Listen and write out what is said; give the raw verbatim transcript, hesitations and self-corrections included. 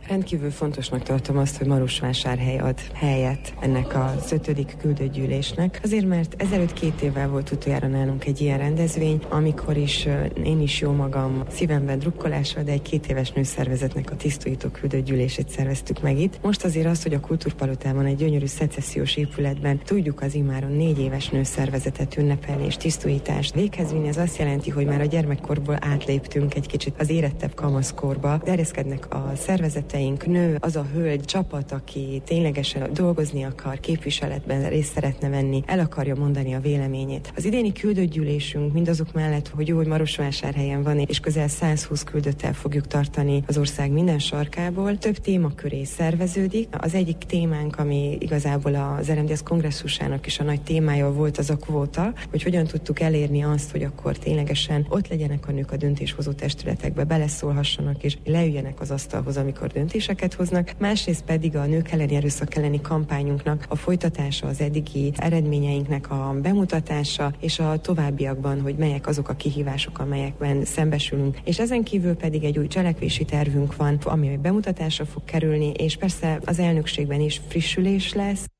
Rendkívül fontosnak tartom azt, hogy Marosvásárhely ad helyet ennek az ötödik küldőgyűlésnek. Azért, mert ezelőtt két évvel volt utoljára nálunk egy ilyen rendezvény, amikor is én is jó magam szívemben drukkolásra, de egy két éves nőszervezetnek a tisztújító küldőgyűlését szerveztük meg itt. Most azért az, hogy a Kultúrpalotában egy gyönyörű szecessziós épületben tudjuk az immáron négy éves nőszervezetet ünnepelni és tisztújítást véghez vinni, ez azt jelenti, hogy már a gyermekkorból átléptünk egy kicsit az érettebb kamaszkorba. Terjeszkednek a szervezeteink, nő az a hölgy csapat, aki ténylegesen dolgozni akar, képviseletben részt szeretne venni, el akarja mondani a véleményét. Az idéni küldőgyűlésünk mindazok mellett, hogy jó, hogy Marosvásárhelyen van, és közel százhúsz küldöttel fogjuk tartani az ország minden sarkából, több témaköré szerveződik. Az egyik témánk, ami igazából az er em dé es kongresszusának is a nagy témája volt, az a kvóta, hogy hogyan tudtuk elérni azt, hogy akkor ténylegesen ott legyenek a nők a döntéshozó testületekbe, beleszólhassanak és leüljenek az asztalhoz, amikor döntéseket hoznak. Másrészt pedig a nők elleni erőszak elleni kampányunknak a folytatása, az eddigi eredményeinknek a bemutatása, és a továbbiakban, hogy melyek azok a kihívások, amelyekben szembesülünk. És ezen kívül pedig egy új cselekvési tervünk van, ami bemutatásra fog kerülni, és persze az elnökségben is frissülés lesz.